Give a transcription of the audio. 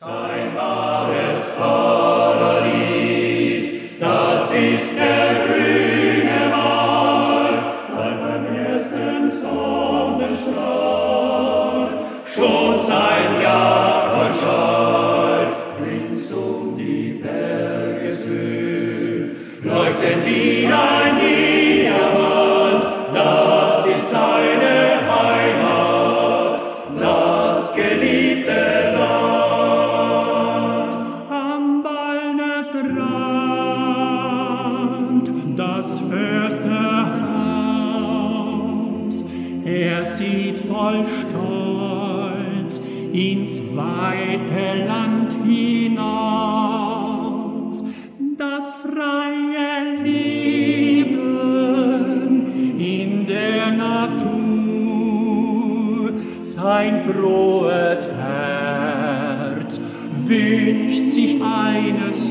Ein wahres Paradies, das ist der grüne Wald, weil beim ersten Sonnenstrahl schon sein Jagdhorn schallt, rings die Bergeshöhe, leuchten wie ein Diamant, das ist seine Heimat, das geliebte Land. Das Försterhaus, er sieht voll Stolz ins weite Land hinaus, das freie Leben in der Natur, sein frohes Herz wünscht sich eines